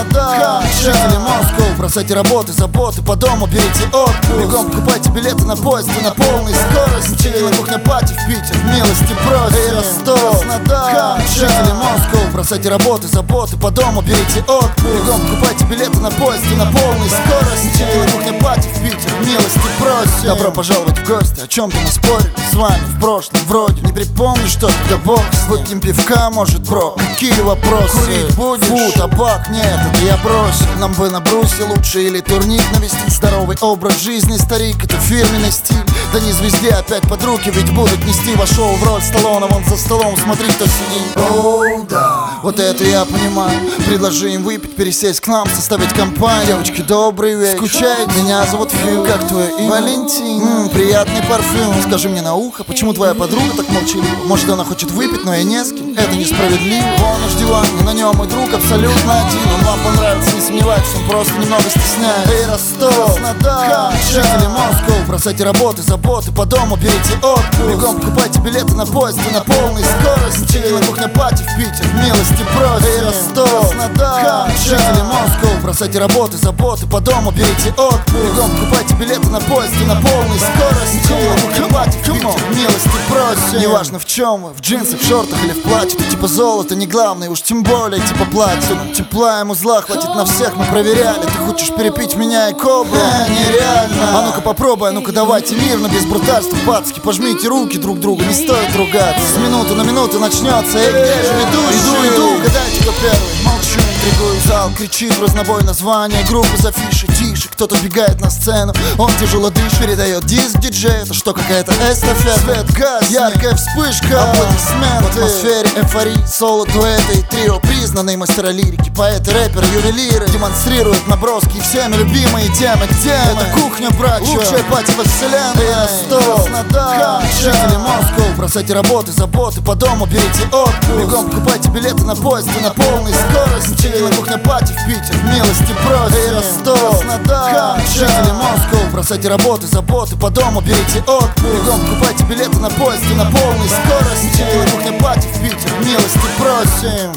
Краснодар, жители Москвы, бросайте работы, заботы, по дому берите отпуск. Бегом покупайте билеты на поезд и на полной скорости. Чили на кухне пати в Питер, милости просим. Ростов, Краснодар, жители Москвы, бросайте работы, заботы, по дому берите отпуск. Бегом покупайте билеты на поезд и на полной скорости. Чили на кухне пати в Питер, милости просим. Добро пожаловать в гости, о чем-то мы спорили с вами в прошлом, вроде не припомню, что тогда бокс. Выпьем пивка, может, бро, какие вопросы? Курить будешь? Фу, табак, нет, это я бросил. Нам бы на брусе лучше или турник навести. Здоровый образ жизни, старик, это фирменный стиль. Да не звезде опять под руки, ведь будут нести ваше шоу в роль Сталлоне. Вон за столом, смотри, кто сидит. Оу, да, вот это я понимаю. Предложи им выпить, пересесть к нам, составить компанию. Девочки, добрый вечер. Скучает, меня зовут Фью. Как твое имя? Валентин. Приятный парфюм. Скажи мне на ухо, почему твоя подруга так молчалива? Может, она хочет выпить, но и не с кем. Это несправедливо. Вон уж диван, и на нем мой друг абсолютно один. Он вам понравится, не сомневайтесь, он просто немного стесняется. Эй, Ростов, Краснодар, жители Москвы, бросайте работы, заботы, по дому берите отпуск. Бегом покупайте билеты на поезд и на полной скорости. Чили на кухне пати в Питер, милости просим. Эй, Ростов, Краснодар, жители Москвы, бросайте работы, заботы, по дому берите отпуск. Бегом покупайте билеты на поезд и на полной скорости. Чили на кухне пати в Питер, милости просим. Неважно в чем вы, в джинсах, в шортах или в платье. Ты типа золото не главное, уж тем более типа платье. Тепла ему зла хватит на всех, мы проверяли. Ты хочешь перепить меня и кобру? Нереально. А ну-ка попробуй, а ну-ка давайте мирно, без брутальства, пацки. Пожмите руки друг другу, не стоит ругаться. С минуты на минуту начнется. Эй, где же ведущий? Иду, гадайте, кто первый. Молчу, интригую, зал кричит в разнобой название группы за фиши. Тише, кто-то бегает на сцену, он тяжело дышит, передает диск диджею. Это что, какая-то эстафета? Свет газ, яркая вспышка, аплодисменты. В атмосфере эйфории, соло, дуэты и трио. Признанные мастера лирики, поэты, рэперы, ювелиры демонстрируют наброски и всеми любимые темы. Где это кухня, братья, лучшая пати во вселенной. Ростов, Краснодар, жители Москвы, бросайте работы, заботы, по дому берите отпуск. Бегом покупайте билеты на поезд и на полной скорости. Чили на кухне пати в Питер, милости просим. Ростов, Краснодар, жители Москвы, бросайте работы, заботы, по дому берите отпуск. Бегом покупайте билеты на поезд и на полной скорости. Чили на кухне пати в Питер, милости просим.